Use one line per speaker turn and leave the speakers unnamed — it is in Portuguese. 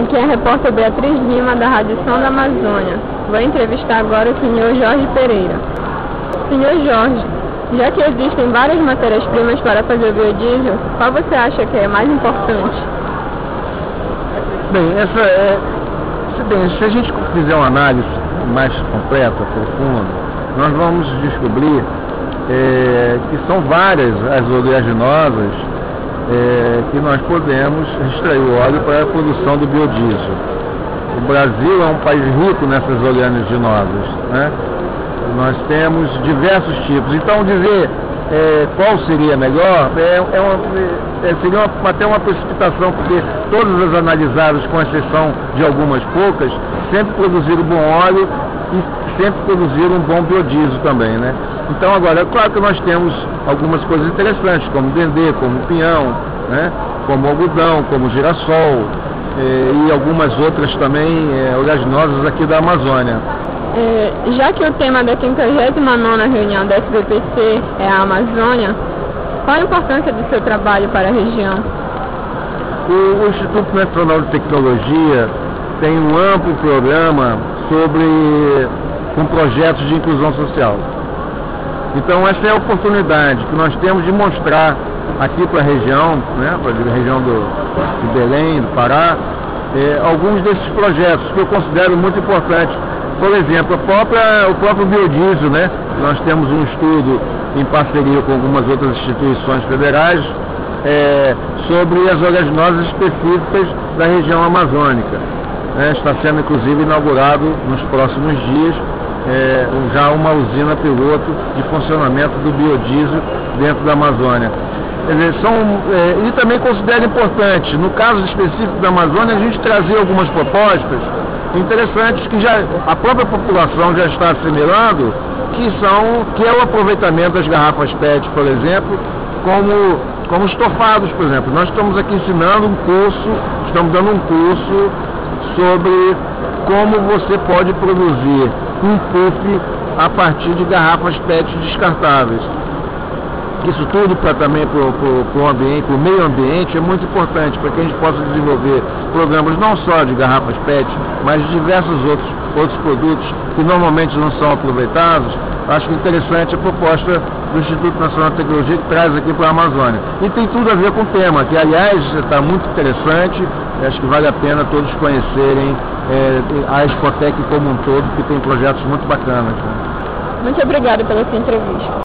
Aqui é a repórter Beatriz Lima, da Rádio Som da Amazônia. Vou entrevistar agora o senhor Jorge Pereira. Senhor Jorge, já que existem várias matérias-primas para fazer o biodiesel, qual você acha que é mais importante?
Bem, se a gente fizer uma análise mais completa, profunda, nós vamos descobrir que são várias as oleaginosas que nós podemos extrair o óleo para a produção do biodiesel. O Brasil é um país rico nessas oleaginosas, né? Nós temos diversos tipos. Então, dizer qual seria melhor seria até uma precipitação, porque todas as analisadas, com exceção de algumas poucas, sempre produziram bom óleo e sempre produziram um bom biodiesel também, né? Então, agora, é claro que nós temos algumas coisas interessantes, como dendê, como pinhão, né? Como algodão, como girassol, e algumas outras também oleaginosas aqui da Amazônia.
Já que o tema da 59ª reunião da SBPC é a Amazônia, qual a importância do seu trabalho para a região?
O Instituto Nacional de Tecnologia tem um amplo programa com projetos de inclusão social. Então, essa é a oportunidade que nós temos de mostrar aqui para a região, né, para a região de Belém, do Pará, alguns desses projetos que eu considero muito importantes. Por exemplo, o próprio biodiesel, né? Nós temos um estudo em parceria com algumas outras instituições federais sobre as oleaginosas específicas da região amazônica. Está sendo, inclusive, inaugurado nos próximos dias já uma usina piloto de funcionamento do biodiesel dentro da Amazônia. E também considero importante, no caso específico da Amazônia, a gente trazer algumas propostas interessantes que a própria população já está assimilando, que é o aproveitamento das garrafas PET, por exemplo, como estofados, por exemplo. Nós estamos aqui ensinando estamos dando um curso sobre como você pode produzir um puff a partir de garrafas PET descartáveis. Isso tudo também para o ambiente, para o meio ambiente, é muito importante para que a gente possa desenvolver programas não só de garrafas PET, mas de diversos outros produtos que normalmente não são aproveitados. Acho interessante a proposta do Instituto Nacional de Tecnologia que traz aqui para a Amazônia. E tem tudo a ver com o tema, que aliás está muito interessante. Acho que vale a pena todos conhecerem a Expotec como um todo, que tem projetos muito bacanas.
Muito obrigada pela sua entrevista.